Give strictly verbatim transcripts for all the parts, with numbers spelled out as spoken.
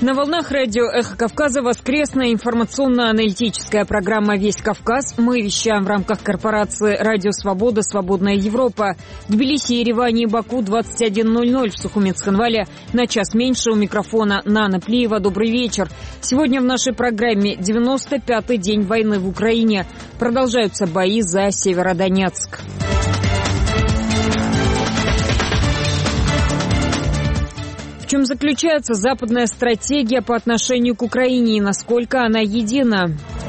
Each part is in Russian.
На волнах радио «Эхо Кавказа» воскресная информационно-аналитическая программа «Весь Кавказ». Мы вещаем в рамках корпорации «Радио Свобода. Свободная Европа». В Тбилиси, Ереване и Баку двадцать один ноль ноль, в Сухумет-Сханвале на час меньше. У микрофона Нана Плиева. Добрый вечер. Сегодня в нашей программе девяносто пятый день войны в Украине. Продолжаются бои за Северодонецк. В чем заключается западная стратегия по отношению к Украине и насколько она едина?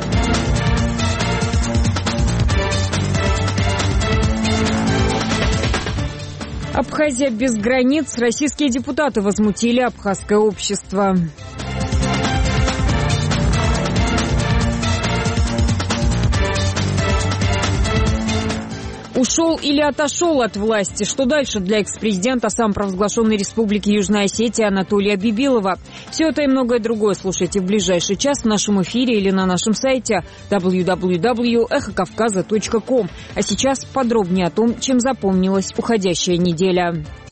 Абхазия без границ. Российские депутаты возмутили абхазское общество. Ушел или отошел от власти? Что дальше для экс-президента самопровозглашенной республики Южная Осетия Анатолия Бибилова? Все это и многое другое слушайте в ближайший час в нашем эфире или на нашем сайте дабл ю дабл ю дабл ю точка эхо кавказа точка ком. А сейчас подробнее о том, чем запомнилась уходящая неделя.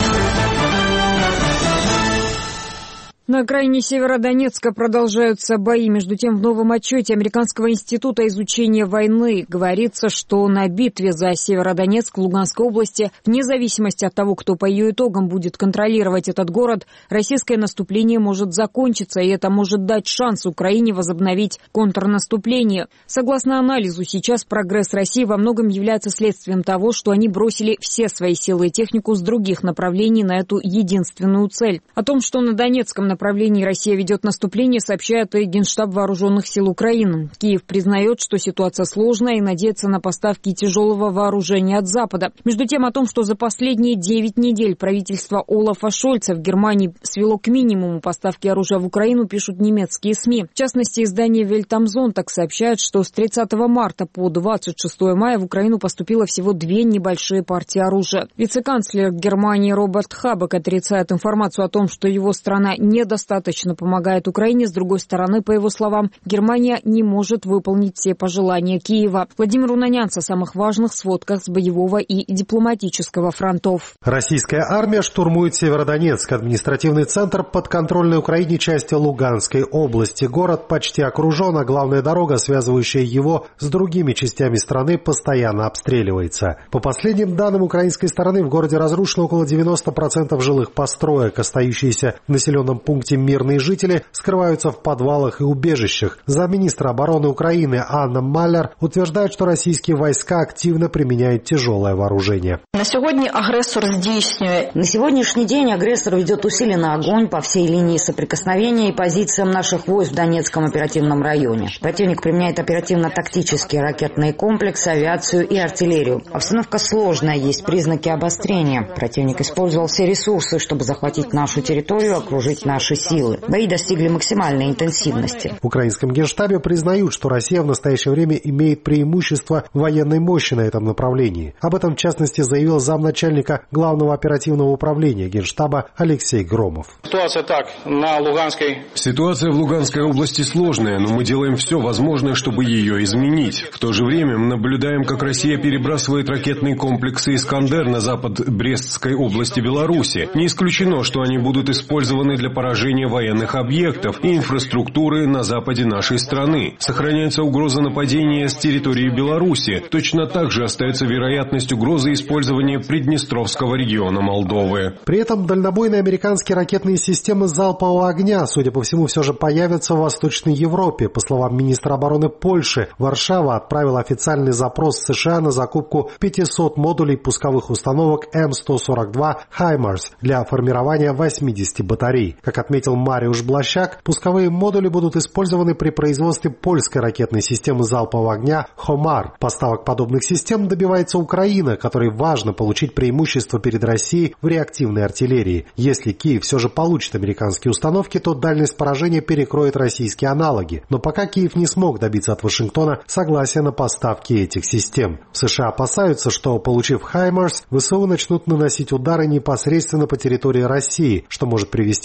На окраине Северодонецка продолжаются бои. Между тем, в новом отчете Американского института изучения войны говорится, что на битве за Северодонецк в Луганской области, вне зависимости от того, кто по ее итогам будет контролировать этот город, российское наступление может закончиться, и это может дать шанс Украине возобновить контрнаступление. Согласно анализу, сейчас прогресс России во многом является следствием того, что они бросили все свои силы и технику с других направлений на эту единственную цель. О том, что на Донецком направлении Россия ведет наступление, сообщает и Генштаб Вооруженных сил Украины. Киев признает, что ситуация сложная и надеется на поставки тяжелого вооружения от Запада. Между тем, о том, что за последние девять недель правительство Олафа Шольца в Германии свело к минимуму поставки оружия в Украину, пишут немецкие СМИ. В частности, издание Weltamsonntag сообщает, что с тридцатого марта по двадцать шестое мая в Украину поступило всего две небольшие партии оружия. Вице-канцлер Германии Роберт Хабек отрицает информацию о том, что его страна не достаточно помогает Украине. С другой стороны, по его словам, Германия не может выполнить все пожелания Киева. Владимир Унанянц о самых важных сводках с боевого и дипломатического фронтов. Российская армия штурмует Северодонецк, административный центр подконтрольной Украине части Луганской области. Город почти окружен, а главная дорога, связывающая его с другими частями страны, постоянно обстреливается. По последним данным украинской стороны, в городе разрушено около девяноста процентов жилых построек. Остающиеся в населенном пункте пункте мирные жители скрываются в подвалах и убежищах. Замминистра обороны Украины Анна Маллер утверждает, что российские войска активно применяют тяжелое вооружение. На сегодня агрессор здійснює. На сегодняшний день агрессор ведет усиленный огонь по всей линии соприкосновения и позициям наших войск в Донецком оперативном районе. Противник применяет оперативно-тактические ракетные комплексы, авиацию и артиллерию. Обстановка сложная, есть признаки обострения. Противник использовал все ресурсы, чтобы захватить нашу территорию, окружить наши силы. Бои достигли максимальной интенсивности. В украинском генштабе признают, что Россия в настоящее время имеет преимущество военной мощи на этом направлении. Об этом, в частности, заявил замначальника Главного оперативного управления генштаба Алексей Громов. Ситуация так, на Луганской... Ситуация в Луганской области сложная, но мы делаем все возможное, чтобы ее изменить. В то же время мы наблюдаем, как Россия перебрасывает ракетные комплексы «Искандер» на запад Брестской области Беларуси. Не исключено, что они будут использованы для поражения военных объектов и инфраструктуры на западе нашей страны. Сохраняется угроза нападения с территории Беларуси. Точно так же остается вероятность угрозы использования Приднестровского региона Молдовы. При этом дальнобойные американские ракетные системы залпового огня, судя по всему, все же появятся в Восточной Европе. По словам министра обороны Польши, Варшава отправила официальный запрос в США на закупку пятисот модулей пусковых установок эм сто сорок два «Хаймарс» для формирования восьмидесяти батарей. Как отметил Мариуш Блащак, пусковые модули будут использованы при производстве польской ракетной системы залпового огня «Хомар». Поставок подобных систем добивается Украина, которой важно получить преимущество перед Россией в реактивной артиллерии. Если Киев все же получит американские установки, то дальность поражения перекроет российские аналоги. Но пока Киев не смог добиться от Вашингтона согласия на поставки этих систем. В США опасаются, что, получив «Хаймарс», ВСУ начнут наносить удары непосредственно по территории России, что может привести к еще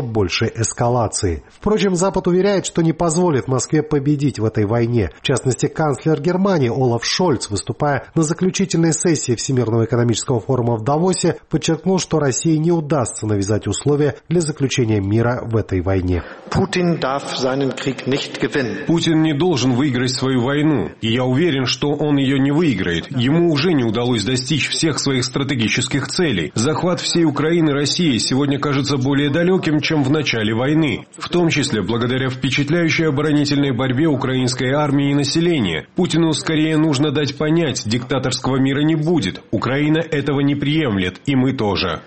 большей эскалации. Впрочем, Запад уверяет, что не позволит Москве победить в этой войне. В частности, канцлер Германии Олаф Шольц, выступая на заключительной сессии Всемирного экономического форума в Давосе, подчеркнул, что России не удастся навязать условия для заключения мира в этой войне. Путин darf seinen Krieg nicht gewinnen. Путин не должен выиграть свою войну, и я уверен, что он ее не выиграет. Ему уже не удалось достичь всех своих стратегических целей. Захват всей Украины Россией сегодня кажется более далеким, чем в начале войны, в том числе благодаря впечатляющей оборонительной борьбе украинской армии и населения. Путину скорее нужно дать понять, диктаторского мира не будет. Украина этого не приемлет, и мы тоже.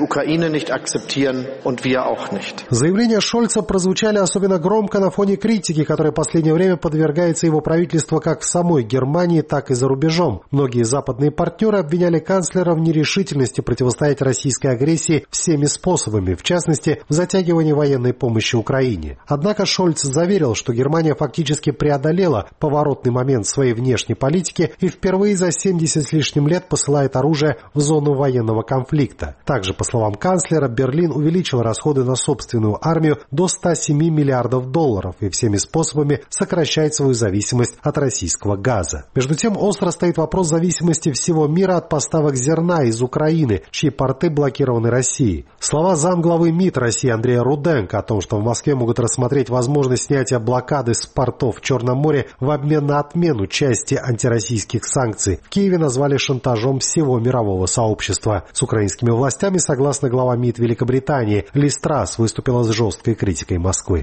Заявления Шольца прозвучали особенно громко на фоне критики, которой в последнее время подвергается его правительство как в самой Германии, так и за рубежом. Многие западные партнеры обвиняли канцлера в нерешительности противостоять российской агрессии всеми способами, в частности, в затягивании военной помощи Украине. Однако Шольц заверил, что Германия фактически преодолела поворотный момент своей внешней политики и впервые за семьдесят с лишним лет посылает оружие в зону военного конфликта. Также, по словам канцлера, Берлин увеличил расходы на собственную армию до ста семи миллиардов долларов и всеми способами сокращает свою зависимость от российского газа. Между тем, остро стоит вопрос зависимости всего мира от поставок зерна из Украины, чьи порты блокированы Россией. Слова замглавы МИД России Андрея Руденко о том, что в Москве могут рассмотреть возможность снятия блокады с портов в Черном море в обмен на отмену части антироссийских санкций, в Киеве назвали шантажом всего мирового сообщества. С украинскими властями, согласно глава МИД Великобритании, Ли Страс выступила с жесткой критикой Москвы.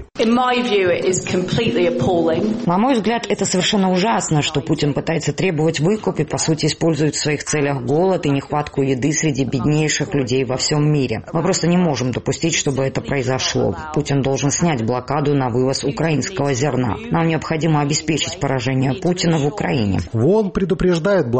На мой взгляд, это совершенно ужасно, что Путин пытается требовать выкуп и, по сути, использует в своих целях голод и нехватку еды среди беднейших людей во всем мире. Мы просто не можем допустить, чтобы это произошло. Путин должен снять блокаду на вывоз украинского зерна. Нам необходимо обеспечить поражение Путина в Украине. В ООН предупреждает